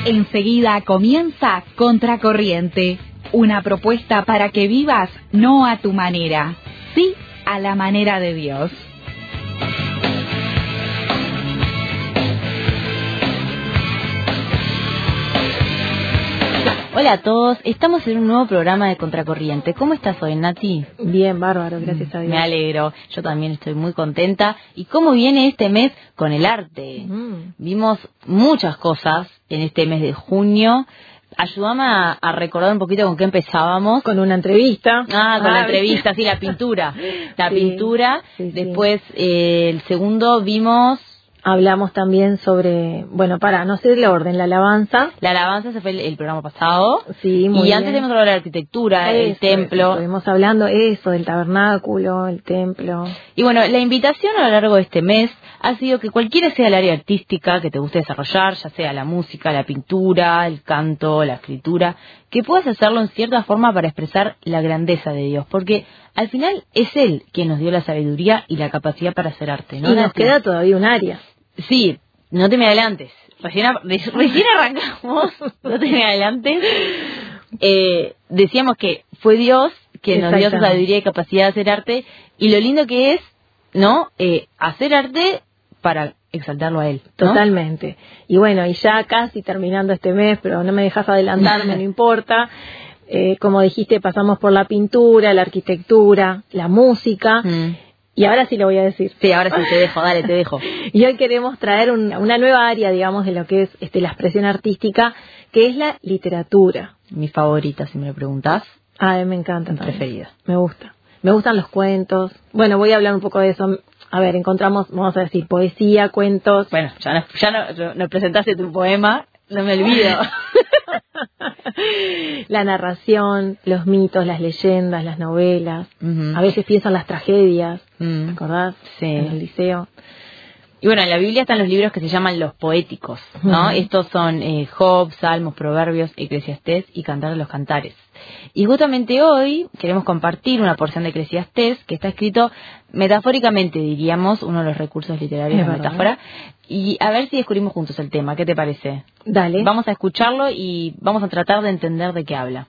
Enseguida comienza Contracorriente, una propuesta para que vivas no a tu manera, sí a la manera de Dios. Hola a todos, estamos en un nuevo programa de Contracorriente. ¿Cómo estás hoy, Nati? Bien, bárbaro, gracias a Dios. Me alegro, yo también estoy muy contenta. ¿Y cómo viene este mes con el arte? Vimos muchas cosas en este mes de junio. Ayúdame a recordar un poquito con qué empezábamos. Con una entrevista. Con la entrevista, sí, la pintura. La pintura. Sí. Después, el segundo vimos... Hablamos también sobre, bueno, no sé el orden, la alabanza. La alabanza se fue el programa pasado. Sí, muy bien. Y antes tenemos que hablar de la arquitectura, el templo. Estuvimos hablando del tabernáculo, el templo. Y bueno, la invitación a lo largo de este mes ha sido que cualquiera sea el área artística que te guste desarrollar, ya sea la música, la pintura, el canto, la escritura, que puedas hacerlo en cierta forma para expresar la grandeza de Dios, porque al final es Él quien nos dio la sabiduría y la capacidad para hacer arte, ¿no? Y nos queda todavía un área. Sí, no te me adelantes. Recién arrancamos, no te me adelantes. Decíamos que fue Dios quien nos dio su sabiduría y capacidad de hacer arte, y lo lindo que es, ¿no? Hacer arte para exaltarlo a Él, ¿no? Totalmente. Y bueno, y ya casi terminando este mes, pero no me dejas adelantarme, no importa. Como dijiste, pasamos por la pintura, la arquitectura, la música. Y ahora sí lo voy a decir. Sí, ahora sí te dejo, dale, te dejo. Y hoy queremos traer una nueva área, digamos, de lo que es la expresión artística, que es la literatura. Mi favorita, si me lo preguntás. Me encanta. Mi preferida. Me gusta. Me gustan los cuentos. Bueno, voy a hablar un poco de eso. A ver, encontramos, vamos a decir, poesía, cuentos. Bueno, ya nos presentaste tu poema, no me olvido. La narración, los mitos, las leyendas, las novelas. A veces pienso en las tragedias, ¿te acordás? Sí. En el liceo. Y bueno, en la Biblia están los libros que se llaman los poéticos, ¿no? Estos son Job, Salmos, Proverbios, Eclesiastés y Cantar de los Cantares. Y justamente hoy queremos compartir una porción de Eclesiastés que está escrito metafóricamente, diríamos, uno de los recursos literarios de la metáfora. Y a ver si descubrimos juntos el tema. ¿Qué te parece? Dale. Vamos a escucharlo y vamos a tratar de entender de qué habla.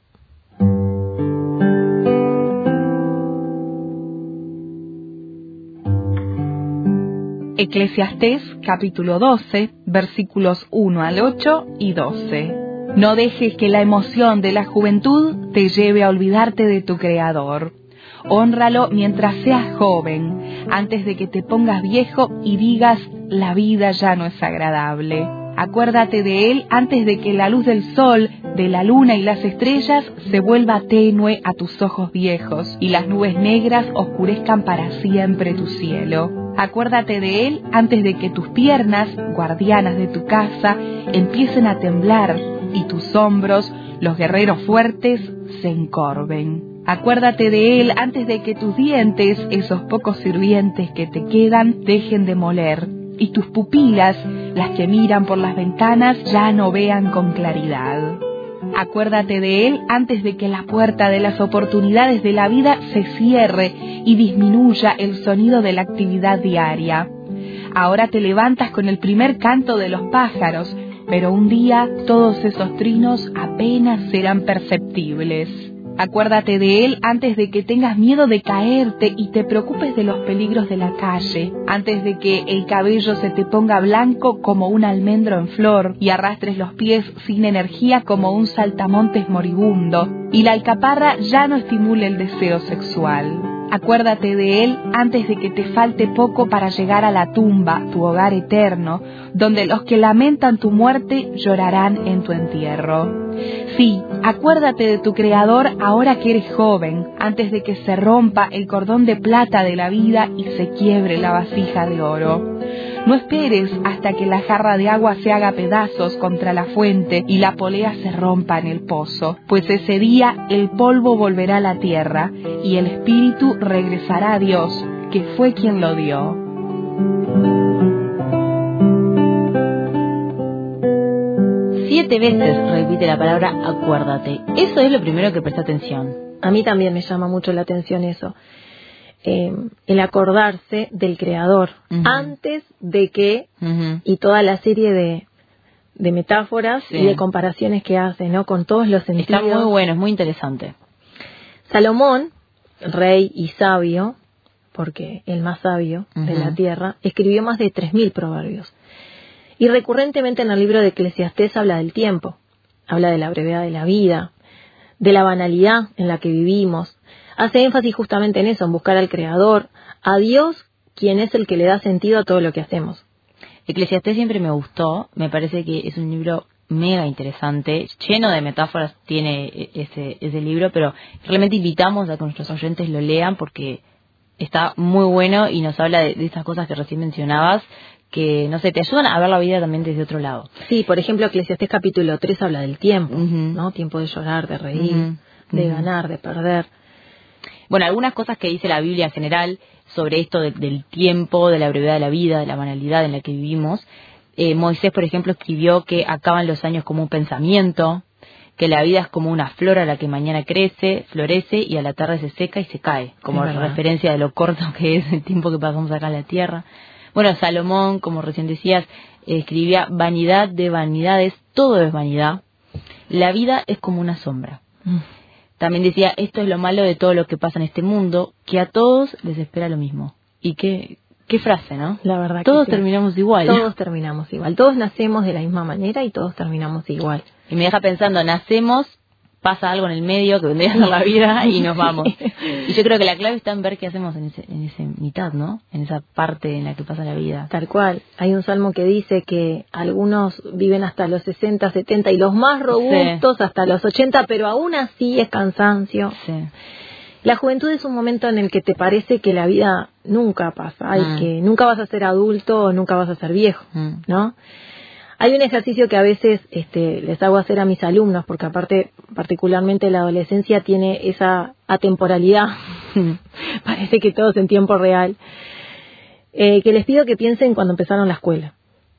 Eclesiastés capítulo 12, versículos 1 al 8 y 12. No dejes que la emoción de la juventud te lleve a olvidarte de tu Creador. Hónralo mientras seas joven, antes de que te pongas viejo y digas, la vida ya no es agradable. Acuérdate de Él antes de que la luz del sol, de la luna y las estrellas se vuelva tenue a tus ojos viejos y las nubes negras oscurezcan para siempre tu cielo. Acuérdate de Él antes de que tus piernas, guardianas de tu casa, empiecen a temblar y tus hombros, los guerreros fuertes, se encorven. Acuérdate de Él antes de que tus dientes, esos pocos sirvientes que te quedan, dejen de moler, y tus pupilas, las que miran por las ventanas, ya no vean con claridad. Acuérdate de Él antes de que la puerta de las oportunidades de la vida se cierre y disminuya el sonido de la actividad diaria. Ahora te levantas con el primer canto de los pájaros, pero un día todos esos trinos apenas serán perceptibles. Acuérdate de Él antes de que tengas miedo de caerte y te preocupes de los peligros de la calle, antes de que el cabello se te ponga blanco como un almendro en flor y arrastres los pies sin energía como un saltamontes moribundo y la alcaparra ya no estimule el deseo sexual. Acuérdate de Él antes de que te falte poco para llegar a la tumba, tu hogar eterno, donde los que lamentan tu muerte llorarán en tu entierro. Sí, acuérdate de tu Creador ahora que eres joven, antes de que se rompa el cordón de plata de la vida y se quiebre la vasija de oro. No esperes hasta que la jarra de agua se haga pedazos contra la fuente y la polea se rompa en el pozo, pues ese día el polvo volverá a la tierra y el espíritu regresará a Dios, que fue quien lo dio. Siete veces repite la palabra acuérdate. Eso es lo primero que presta atención. A mí también me llama mucho la atención eso. El acordarse del Creador antes de que, y toda la serie de metáforas y de comparaciones que hace, ¿no? Con todos los sentidos. Está muy bueno, es muy interesante. Salomón, rey y sabio, porque el más sabio de la tierra, escribió más de 3.000 proverbios. Y recurrentemente en el libro de Eclesiastés habla del tiempo, habla de la brevedad de la vida, de la banalidad en la que vivimos. Hace énfasis justamente en eso, en buscar al Creador, a Dios, quien es el que le da sentido a todo lo que hacemos. Eclesiastés siempre me gustó, me parece que es un libro mega interesante, lleno de metáforas tiene ese libro, pero realmente invitamos a que nuestros oyentes lo lean porque está muy bueno y nos habla de esas cosas que recién mencionabas, que, no sé, te ayudan a ver la vida también desde otro lado. Sí, por ejemplo, Eclesiastés capítulo 3 habla del tiempo, ¿no? Tiempo de llorar, de reír, de ganar, de perder. Bueno, algunas cosas que dice la Biblia en general sobre esto del tiempo, de la brevedad de la vida, de la banalidad en la que vivimos. Moisés, por ejemplo, escribió que acaban los años como un pensamiento, que la vida es como una flor a la que mañana crece, florece y a la tarde se seca y se cae, como referencia de lo corto que es el tiempo que pasamos acá en la tierra. Bueno, Salomón, como recién decías, escribía vanidad de vanidades, todo es vanidad. La vida es como una sombra. También decía, esto es lo malo de todo lo que pasa en este mundo, que a todos les espera lo mismo. Y qué frase, ¿no? La verdad todos que terminamos igual. Todos terminamos igual. Todos nacemos de la misma manera y todos terminamos igual. Y me deja pensando, nacemos, pasa algo en el medio que vendría a ser la vida y nos vamos. Y yo creo que la clave está en ver qué hacemos en ese mitad, ¿no? En esa parte en la que pasa la vida. Tal cual. Hay un salmo que dice que algunos viven hasta los 60, 70 y los más robustos hasta los 80, pero aún así es cansancio. Sí. La juventud es un momento en el que te parece que la vida nunca pasa, que nunca vas a ser adulto o nunca vas a ser viejo, ¿no? Hay un ejercicio que a veces les hago hacer a mis alumnos, porque aparte, particularmente la adolescencia tiene esa atemporalidad, parece que todo es en tiempo real, que les pido que piensen cuando empezaron la escuela.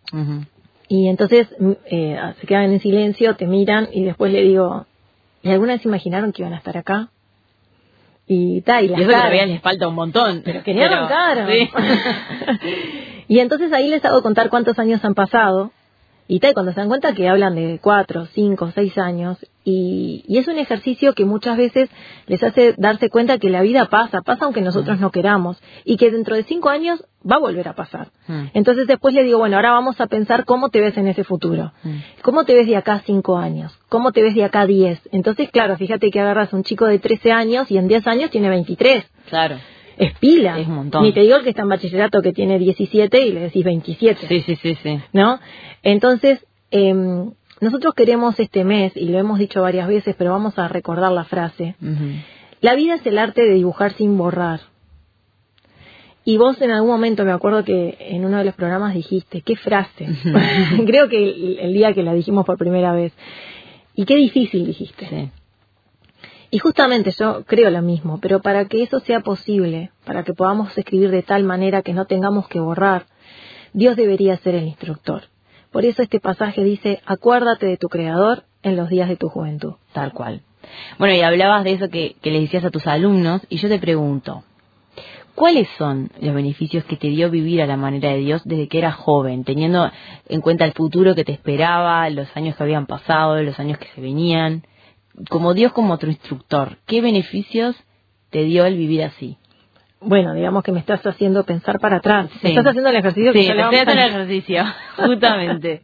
Y entonces se quedan en silencio, te miran y después le digo, ¿y alguna vez imaginaron que iban a estar acá? Y eso todavía les falta un montón. Pero que ni arrancaron. Sí. Y entonces ahí les hago contar cuántos años han pasado. Y cuando se dan cuenta que hablan de 4, 5, 6 años. Y es un ejercicio que muchas veces les hace darse cuenta que la vida pasa aunque nosotros no queramos. Y que dentro de 5 años va a volver a pasar. Entonces después le digo, bueno, ahora vamos a pensar cómo te ves en ese futuro. ¿Cómo te ves de acá 5 años? ¿Cómo te ves de acá 10? Entonces, claro, fíjate que agarras a un chico de 13 años y en 10 años tiene 23. Claro. Es pila. Es un montón. Ni te digo el que está en bachillerato que tiene 17 y le decís 27. Sí. ¿No? Entonces, nosotros queremos este mes, y lo hemos dicho varias veces, pero vamos a recordar la frase. La vida es el arte de dibujar sin borrar. Y vos en algún momento, me acuerdo que en uno de los programas dijiste, ¿qué frase? Creo que el día que la dijimos por primera vez. Y qué difícil dijiste. Sí. Y justamente yo creo lo mismo, pero para que eso sea posible, para que podamos escribir de tal manera que no tengamos que borrar, Dios debería ser el instructor. Por eso este pasaje dice, acuérdate de tu Creador en los días de tu juventud. Tal cual. Bueno, y hablabas de eso que le decías a tus alumnos, y yo te pregunto, ¿cuáles son los beneficios que te dio vivir a la manera de Dios desde que eras joven, teniendo en cuenta el futuro que te esperaba, los años que habían pasado, los años que se venían? Como Dios, como otro instructor, ¿qué beneficios te dio el vivir así? Bueno, digamos que me estás haciendo pensar para atrás. Sí. ¿Estás haciendo el ejercicio? Sí, estoy haciendo el ejercicio, justamente.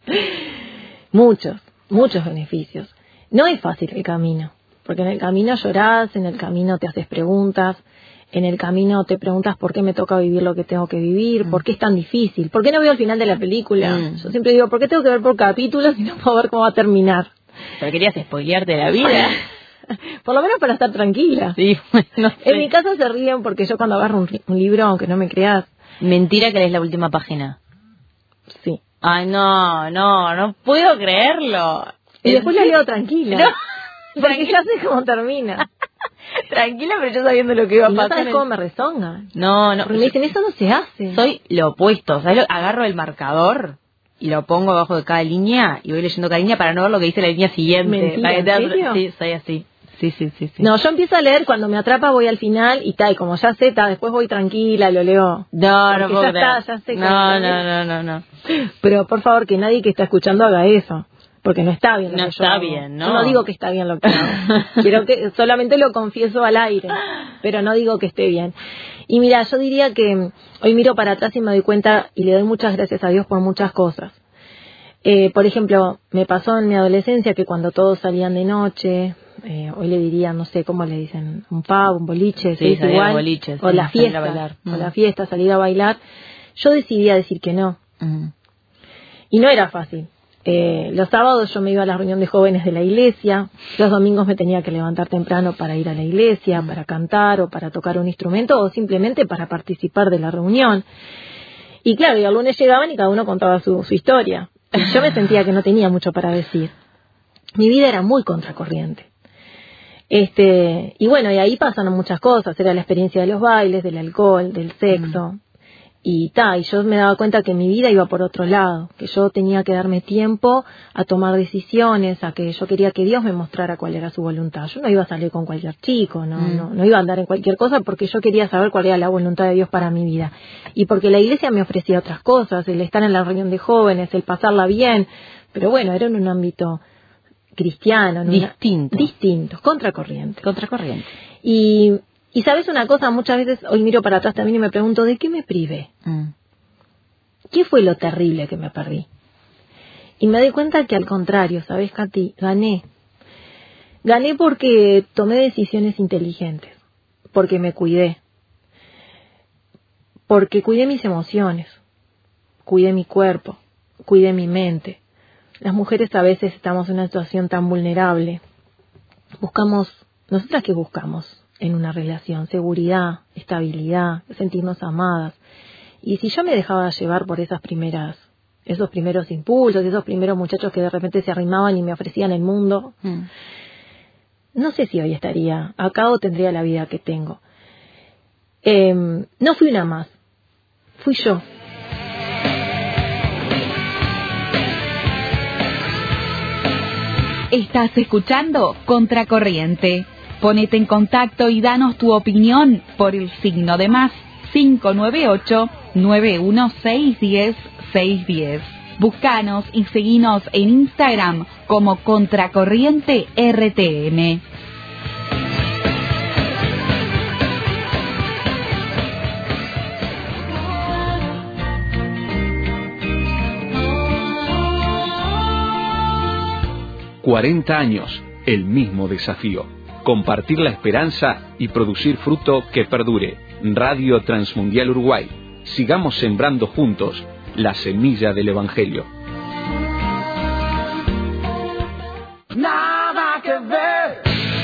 Muchos beneficios. No es fácil el camino, porque en el camino llorás, en el camino te haces preguntas, en el camino te preguntas por qué me toca vivir lo que tengo que vivir, por qué es tan difícil, por qué no veo el final de la película. Yo siempre digo, ¿por qué tengo que ver por capítulos y no puedo ver cómo va a terminar? Pero querías spoilearte la vida. Por lo menos para estar tranquila. Sí, no sé. En mi casa se ríen porque yo cuando agarro un libro, aunque no me creas... Mentira que lees la última página. Sí. Ay, no puedo creerlo. Y después la leo tranquila. No. Porque ya sé cómo termina. Tranquila, pero yo sabiendo lo que iba a y pasar. No sabes cómo me rezonga. No. Porque me dicen, eso no se hace. Soy lo opuesto. ¿Sabes? Agarro el marcador y lo pongo abajo de cada línea y voy leyendo cada línea para no ver lo que dice la línea siguiente. Mentira, ¿en serio? Sí, soy así. Sí. No, yo empiezo a leer, cuando me atrapa voy al final y tal, como ya sé, después voy tranquila, lo leo. No puedo ya creer. está, ya sé. No. Pero por favor, que nadie que está escuchando haga eso. porque no está bien lo no que yo está hago. bien, ¿no? Yo no digo que está bien lo que hago. Quiero que solamente lo confieso al aire, pero no digo que esté bien. Y mira, yo diría que hoy miro para atrás y me doy cuenta y le doy muchas gracias a Dios por muchas cosas. Por ejemplo, me pasó en mi adolescencia que cuando todos salían de noche, hoy le dirían, no sé, ¿cómo le dicen? Un pub, un boliche, sí, es igual, boliche, o la fiesta, o la fiesta, salir a bailar. Yo decidí a decir que no. Y no era fácil. Los sábados yo me iba a la reunión de jóvenes de la iglesia, los domingos me tenía que levantar temprano para ir a la iglesia, para cantar o para tocar un instrumento o simplemente para participar de la reunión. Y claro, y el lunes llegaban y cada uno contaba su historia. Y yo me sentía que no tenía mucho para decir. Mi vida era muy contracorriente. Y bueno, y ahí pasaron muchas cosas. Era la experiencia de los bailes, del alcohol, del sexo. Y yo me daba cuenta que mi vida iba por otro lado, que yo tenía que darme tiempo a tomar decisiones, a que yo quería que Dios me mostrara cuál era su voluntad. Yo no iba a salir con cualquier chico, no iba a andar en cualquier cosa porque yo quería saber cuál era la voluntad de Dios para mi vida. Y porque la iglesia me ofrecía otras cosas, el estar en la reunión de jóvenes, el pasarla bien, pero bueno, era en un ámbito cristiano. Distinto, contracorriente. Y sabes una cosa, muchas veces hoy miro para atrás también y me pregunto, ¿de qué me privé? ¿Qué fue lo terrible que me perdí? Y me doy cuenta que al contrario, ¿sabes, Katy? Gané porque tomé decisiones inteligentes, porque me cuidé, porque cuidé mis emociones, cuidé mi cuerpo, cuidé mi mente. Las mujeres a veces estamos en una situación tan vulnerable. ¿Nosotras qué buscamos en una relación? Seguridad, estabilidad, sentirnos amadas. Y si yo me dejaba llevar por esos primeros impulsos, esos primeros muchachos que de repente se arrimaban y me ofrecían el mundo, no sé si hoy estaría acá o tendría la vida que tengo. No fui una más, fui yo. Estás escuchando Contracorriente. Ponete en contacto y danos tu opinión por el signo de más 598-91610-610. Búscanos y seguinos en Instagram como Contracorriente RTM. ...40 años, el mismo desafío. Compartir la esperanza y producir fruto que perdure. Radio Transmundial Uruguay. Sigamos sembrando juntos la semilla del Evangelio. Nada que ver.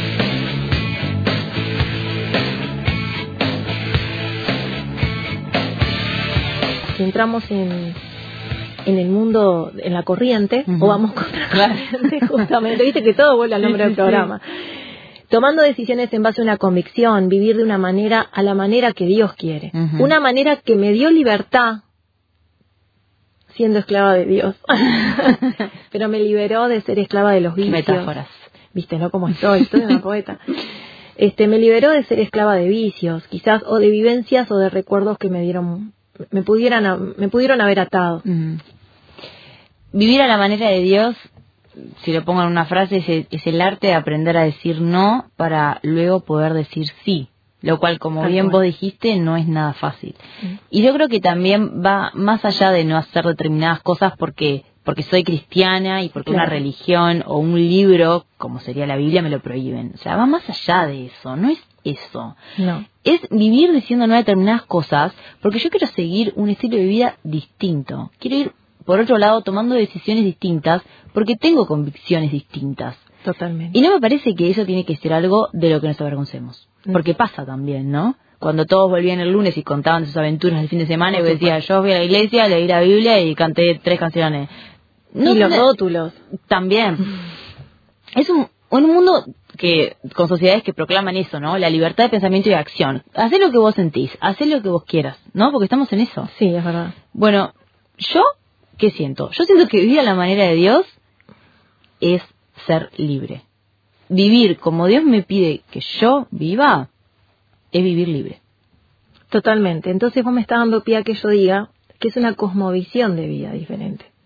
Si entramos en el mundo, en la corriente, o vamos contra la corriente, justamente. Viste que todo vuelve al nombre del programa. Tomando decisiones en base a una convicción, vivir de una manera a la manera que Dios quiere. Una manera que me dio libertad siendo esclava de Dios. Pero me liberó de ser esclava de los vicios. Metáforas. Viste, ¿no? Como soy una poeta. Me liberó de ser esclava de vicios, quizás, o de vivencias o de recuerdos que me pudieron haber atado. Vivir a la manera de Dios, si lo pongo en una frase, es el arte de aprender a decir no para luego poder decir sí, lo cual, como bien vos dijiste, no es nada fácil. Y yo creo que también va más allá de no hacer determinadas cosas porque soy cristiana y porque una religión o un libro, como sería la Biblia, me lo prohíben. O sea, va más allá de eso, no es eso. No. Es vivir diciendo no a determinadas cosas porque yo quiero seguir un estilo de vida distinto. Quiero ir, por otro lado, tomando decisiones distintas porque tengo convicciones distintas. Totalmente. Y no me parece que eso tiene que ser algo de lo que nos avergoncemos. Porque pasa también, ¿no? Cuando todos volvían el lunes y contaban sus aventuras del fin de semana y decía, yo fui a la iglesia, leí la Biblia y canté 3 canciones. No, y los rótulos. También. Es un mundo que con sociedades que proclaman eso, ¿no? La libertad de pensamiento y de acción. Hacé lo que vos sentís, hacé lo que vos quieras, ¿no? Porque estamos en eso. Sí, es verdad. Bueno, ¿yo qué siento? Yo siento que vivir a la manera de Dios es ser libre. Vivir como Dios me pide que yo viva es vivir libre. Totalmente. Entonces vos me estás dando pie a que yo diga que es una cosmovisión de vida diferente.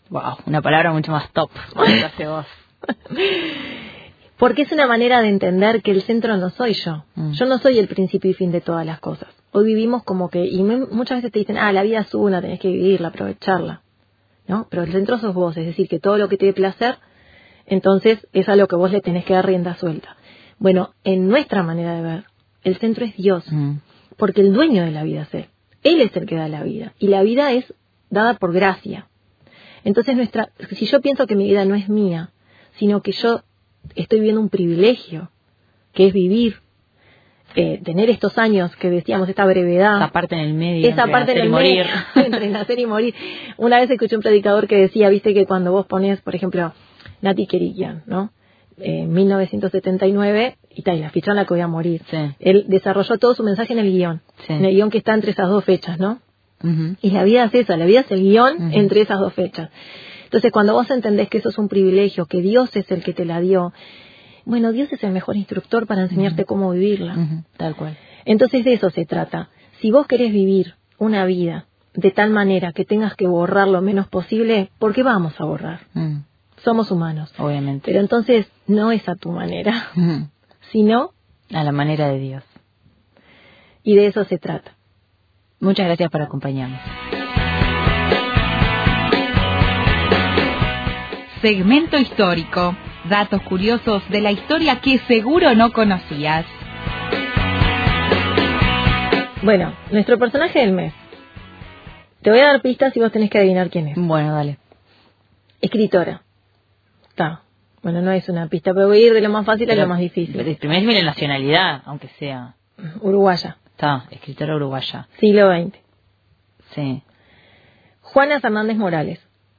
Wow, una palabra mucho más top. Lo hace vos. Porque es una manera de entender que el centro no soy yo. Yo no soy el principio y fin de todas las cosas. Hoy vivimos como que, y muchas veces te dicen, la vida es una, tenés que vivirla, aprovecharla, ¿no? Pero el centro sos vos, es decir, que todo lo que te dé placer, entonces es a lo que vos le tenés que dar rienda suelta. Bueno, en nuestra manera de ver, el centro es Dios, porque el dueño de la vida es Él. Él es el que da la vida, y la vida es dada por gracia. Entonces si yo pienso que mi vida no es mía, sino que yo estoy viviendo un privilegio, que es vivir, tener estos años que decíamos, esta brevedad, esa parte en el medio, esa parte en el medio, entre nacer y morir. Una vez escuché un predicador que decía, viste que cuando vos pones, por ejemplo, Nati Kerigian, ¿no? 1979, y la fecha en la que voy a morir. Sí. Él desarrolló todo su mensaje en el guión, en el guión que está entre esas dos fechas, ¿no? Y la vida es esa, la vida es el guión entre esas dos fechas. Entonces, cuando vos entendés que eso es un privilegio, que Dios es el que te la dio, bueno, Dios es el mejor instructor para enseñarte cómo vivirla. Tal cual. Entonces, de eso se trata. Si vos querés vivir una vida de tal manera que tengas que borrar lo menos posible, ¿por qué vamos a borrar? Somos humanos. Obviamente. Pero entonces, no es a tu manera, sino a la manera de Dios. Y de eso se trata. Muchas gracias por acompañarnos. Segmento histórico. Datos curiosos de la historia que seguro no conocías. Bueno, nuestro personaje del mes. Te voy a dar pistas y vos tenés que adivinar quién es. Bueno, dale. Escritora. Bueno, no es una pista, pero voy a ir de lo más fácil a lo más difícil. Primero dime la nacionalidad, aunque sea. Uruguaya. Escritora uruguaya. Siglo XX. Sí. Juana Fernández Morales.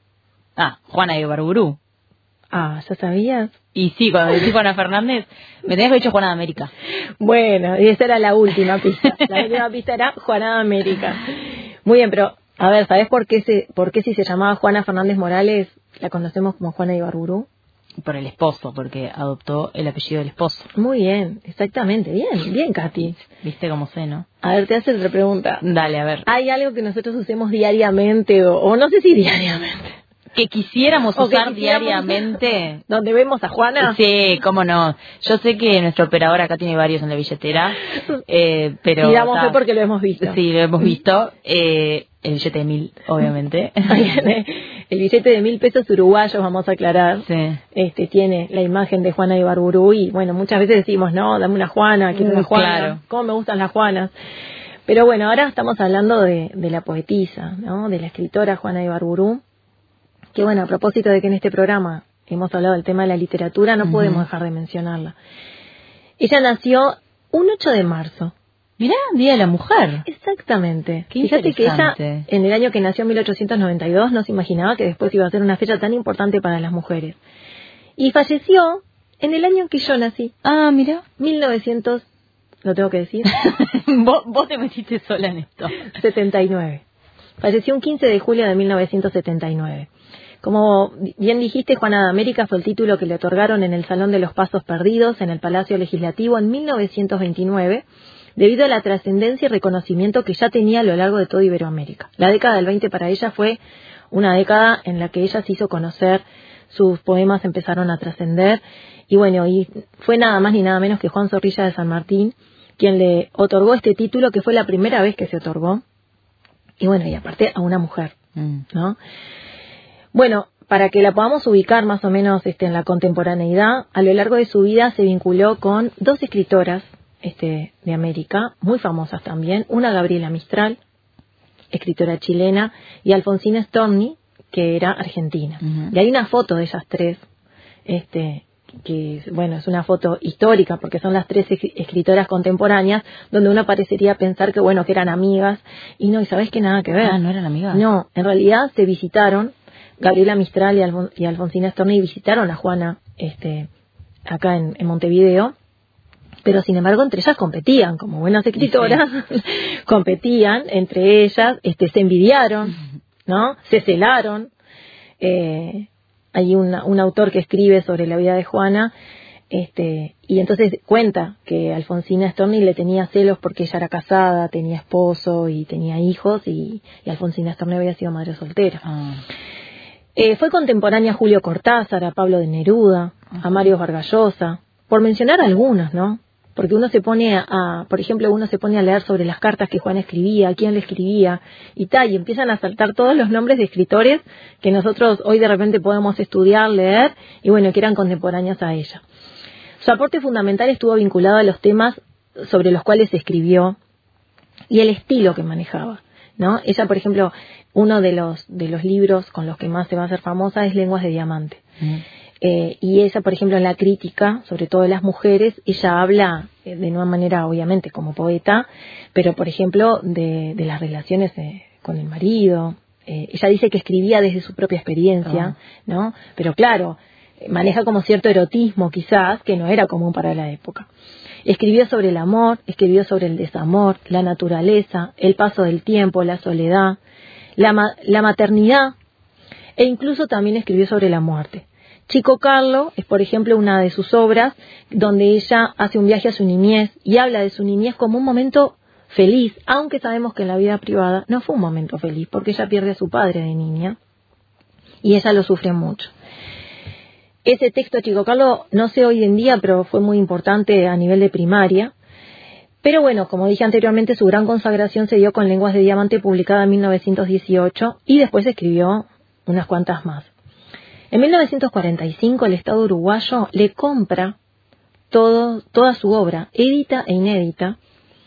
Juana de Ibarburu. ¿Ya sabías? Y sí, cuando decís Juana Fernández, me tenías que haber dicho Juana de América. Bueno, y esa era la última pista. La última pista era Juana de América. Muy bien, pero, a ver, ¿sabés por qué si se llamaba Juana Fernández Morales, la conocemos como Juana de Ibarburu? Por el esposo, porque adoptó el apellido del esposo. Muy bien, exactamente. Bien, Katy. Viste cómo sé, ¿no? A ver, te hace otra pregunta. Dale, a ver. ¿Hay algo que nosotros usemos diariamente, o no sé si diariamente, que quisiéramos usar diariamente? ¿Donde vemos a Juana? Sí, cómo no. Yo sé que nuestro operador acá tiene varios en la billetera, pero... Y damos fe porque lo hemos visto. Sí, lo hemos visto. El billete de 1.000, obviamente. El billete de 1.000 pesos uruguayos, vamos a aclarar. Sí. Tiene la imagen de Juana de Ibarburu y, bueno, muchas veces decimos, no, dame una Juana, quiero una Juana. Claro. ¿Cómo me gustan las Juanas? Pero bueno, ahora estamos hablando de la poetisa, ¿no? De la escritora Juana de Ibarburu. Que bueno, a propósito de que en este programa hemos hablado del tema de la literatura, no podemos dejar de mencionarla. Ella nació un 8 de marzo. Mirá, Día de la Mujer. Exactamente. Qué Fíjate que ella, interesante. en el año que nació, 1892, no se imaginaba que después iba a ser una fecha tan importante para las mujeres. Y falleció en el año en que yo nací. Mirá. 1900, ¿lo tengo que decir? vos te metiste sola en esto. 79. Falleció un 15 de julio de 1979. Como bien dijiste, Juana de América fue el título que le otorgaron en el Salón de los Pasos Perdidos en el Palacio Legislativo en 1929, debido a la trascendencia y reconocimiento que ya tenía a lo largo de toda Iberoamérica. La década del 20 para ella fue una década en la que ella se hizo conocer, sus poemas empezaron a trascender, y bueno, y fue nada más ni nada menos que Juan Zorrilla de San Martín quien le otorgó este título, que fue la primera vez que se otorgó, y bueno, y aparte a una mujer, ¿no? Bueno, para que la podamos ubicar más o menos en la contemporaneidad, a lo largo de su vida se vinculó con dos escritoras de América, muy famosas también, una Gabriela Mistral, escritora chilena, y Alfonsina Storni, que era argentina. Y hay una foto de ellas tres, que bueno, es una foto histórica porque son las tres escritoras contemporáneas, donde uno parecería pensar que bueno, que eran amigas, y no, y sabés que nada que ver. ¿No eran amigas? No, en realidad se visitaron. Gabriela Mistral y Alfonsina Storni visitaron a Juana acá en Montevideo, pero sin embargo entre ellas competían, como buenas escritoras, competían entre ellas, se envidiaron, ¿no? Se celaron. Hay un autor que escribe sobre la vida de Juana, y entonces cuenta que Alfonsina Storni le tenía celos porque ella era casada, tenía esposo y tenía hijos, y Alfonsina Storni había sido madre soltera. Fue contemporánea a Julio Cortázar, a Pablo de Neruda, a Mario Vargas Llosa, por mencionar algunos, ¿no? Porque uno se pone por ejemplo, uno se pone a leer sobre las cartas que Juana escribía, quién le escribía y tal, y empiezan a saltar todos los nombres de escritores que nosotros hoy de repente podemos estudiar, leer, y bueno, que eran contemporáneos a ella. Su aporte fundamental estuvo vinculado a los temas sobre los cuales se escribió y el estilo que manejaba, ¿no? Ella, por ejemplo, uno de los libros con los que más se va a hacer famosa es Lenguas de Diamante. Y ella, por ejemplo, en la crítica, sobre todo de las mujeres, ella habla de una manera, obviamente, como poeta, pero, por ejemplo, de las relaciones con el marido. Ella dice que escribía desde su propia experiencia, ¿no? Pero claro, maneja como cierto erotismo, quizás, que no era común para la época. Escribió sobre el amor, escribió sobre el desamor, la naturaleza, el paso del tiempo, la soledad, la maternidad, e incluso también escribió sobre la muerte. Chico Carlo es, por ejemplo, una de sus obras donde ella hace un viaje a su niñez y habla de su niñez como un momento feliz, aunque sabemos que en la vida privada no fue un momento feliz, porque ella pierde a su padre de niña y ella lo sufre mucho. Ese texto de Chico Carlo, no sé hoy en día, pero fue muy importante a nivel de primaria. Pero bueno, como dije anteriormente, su gran consagración se dio con Lenguas de Diamante, publicada en 1918, y después escribió unas cuantas más. En 1945 el Estado uruguayo le compra toda su obra, édita e inédita,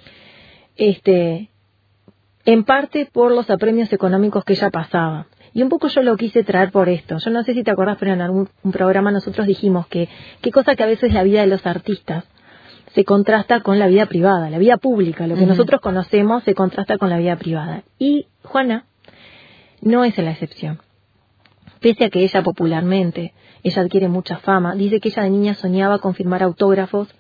en parte por los apremios económicos que ella pasaba. Y un poco yo lo quise traer por esto. Yo no sé si te acordás, pero en algún programa nosotros dijimos que qué cosa que a veces la vida de los artistas se contrasta con la vida privada, la vida pública, lo que nosotros conocemos se contrasta con la vida privada. Y Juana no es la excepción. Pese a que ella popularmente, ella adquiere mucha fama, dice que ella de niña soñaba con firmar autógrafos,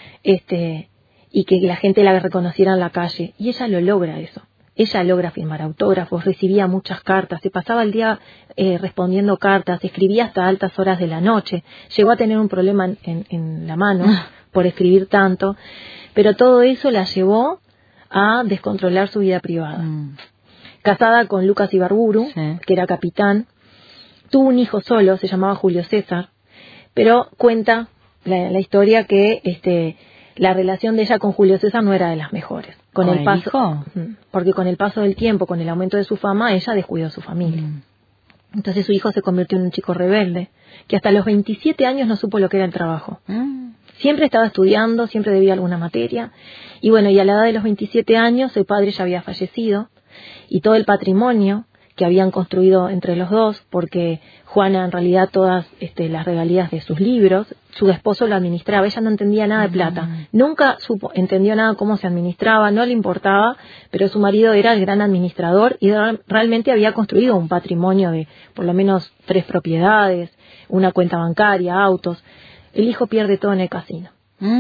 y que la gente la reconociera en la calle, y ella lo logra eso. Ella logra firmar autógrafos, recibía muchas cartas, se pasaba el día respondiendo cartas, escribía hasta altas horas de la noche, llegó a tener un problema en la mano por escribir tanto, pero todo eso la llevó a descontrolar su vida privada. Casada con Lucas Ibarburu, que era capitán, tuvo un hijo solo, se llamaba Julio César, pero cuenta la historia que la relación de ella con Julio César no era de las mejores. ¿Con el hijo? Porque con el paso del tiempo, con el aumento de su fama, ella descuidó a su familia. Entonces su hijo se convirtió en un chico rebelde, que hasta los 27 años no supo lo que era el trabajo. Siempre estaba estudiando, siempre debía alguna materia, y bueno, y a la edad de los 27 años su padre ya había fallecido, y todo el patrimonio que habían construido entre los dos, porque Juana en realidad todas las regalías de sus libros, su esposo lo administraba, ella no entendía nada de plata, nunca entendió nada cómo se administraba, no le importaba, pero su marido era el gran administrador y realmente había construido un patrimonio de por lo menos 3 propiedades, una cuenta bancaria, autos. El hijo pierde todo en el casino.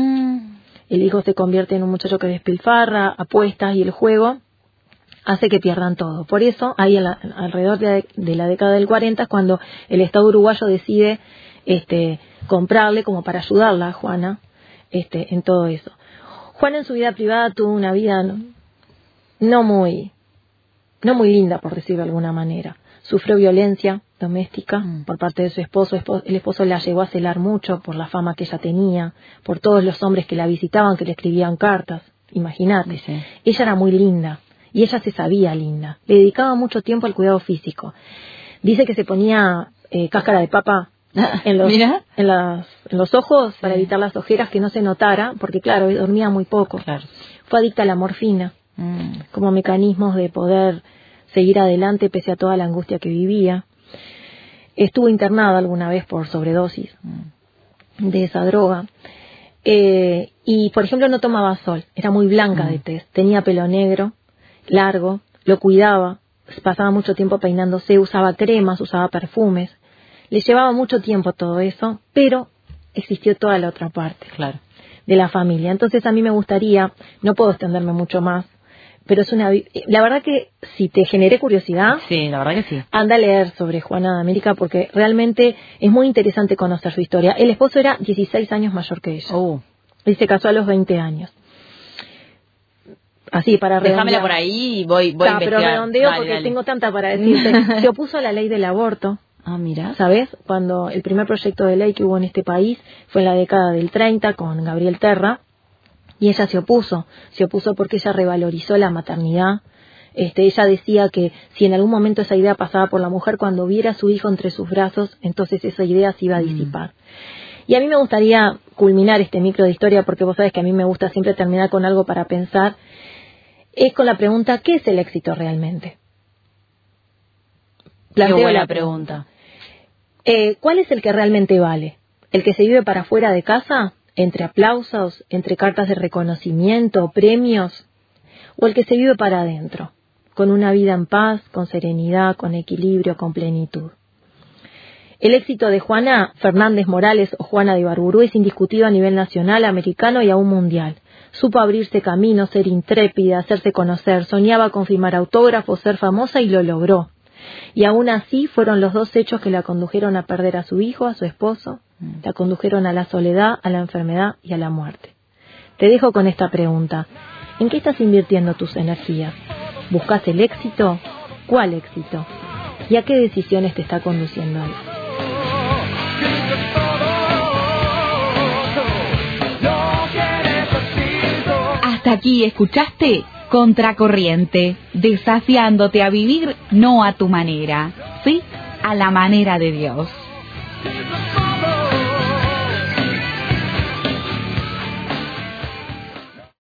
El hijo se convierte en un muchacho que despilfarra, apuestas, y el juego hace que pierdan todo. Por eso, ahí alrededor de la década del 40 es cuando el Estado uruguayo decide comprarle como para ayudarla a Juana en todo eso. Juana en su vida privada tuvo una vida no muy linda, por decirlo de alguna manera. Sufrió violencia doméstica por parte de su esposo. El esposo la llegó a celar mucho por la fama que ella tenía, por todos los hombres que la visitaban, que le escribían cartas. Imagínate. Sí. Ella era muy linda. Y ella se sabía linda. Le dedicaba mucho tiempo al cuidado físico. Dice que se ponía cáscara de papa en los ojos para evitar las ojeras, que no se notara, porque claro, dormía muy poco. Claro. Fue adicta a la morfina, como mecanismos de poder seguir adelante pese a toda la angustia que vivía. Estuvo internada alguna vez por sobredosis de esa droga. Y, por ejemplo, no tomaba sol. Era muy blanca de tez. Tenía pelo negro, largo, lo cuidaba, pasaba mucho tiempo peinándose, usaba cremas, usaba perfumes, le llevaba mucho tiempo todo eso, pero existió toda la otra parte de la familia. Entonces a mí me gustaría, no puedo extenderme mucho más, pero la verdad que si te generé curiosidad, sí, la verdad que sí, anda a leer sobre Juana de América, porque realmente es muy interesante conocer su historia. El esposo era 16 años mayor que ella, y se casó a los 20 años. Así, para redondear. Déjamela por ahí y voy a investigar. Pero redondeo porque tengo tanta para decirte. Se opuso a la ley del aborto, Ah, mira. ¿Sabes? Cuando el primer proyecto de ley que hubo en este país fue en la década del 30 con Gabriel Terra, y ella se opuso porque ella revalorizó la maternidad. Ella decía que si en algún momento esa idea pasaba por la mujer, cuando viera a su hijo entre sus brazos, entonces esa idea se iba a disipar. Y a mí me gustaría culminar este micro de historia, porque vos sabés que a mí me gusta siempre terminar con algo para pensar, es con la pregunta, ¿qué es el éxito realmente? Planteo buena pregunta. ¿Cuál es el que realmente vale? ¿El que se vive para fuera de casa? ¿Entre aplausos? ¿Entre cartas de reconocimiento? ¿Premios? ¿O el que se vive para adentro? Con una vida en paz, con serenidad, con equilibrio, con plenitud. El éxito de Juana Fernández Morales o Juana de Ibarburu es indiscutido a nivel nacional, americano y aún mundial. Supo abrirse camino, ser intrépida, hacerse conocer, soñaba con firmar autógrafos, ser famosa y lo logró. Y aún así fueron los dos hechos que la condujeron a perder a su hijo, a su esposo, la condujeron a la soledad, a la enfermedad y a la muerte. Te dejo con esta pregunta. ¿En qué estás invirtiendo tus energías? ¿Buscas el éxito? ¿Cuál éxito? ¿Y a qué decisiones te está conduciendo él? Hasta aquí escuchaste Contracorriente, desafiándote a vivir no a tu manera, sí, a la manera de Dios.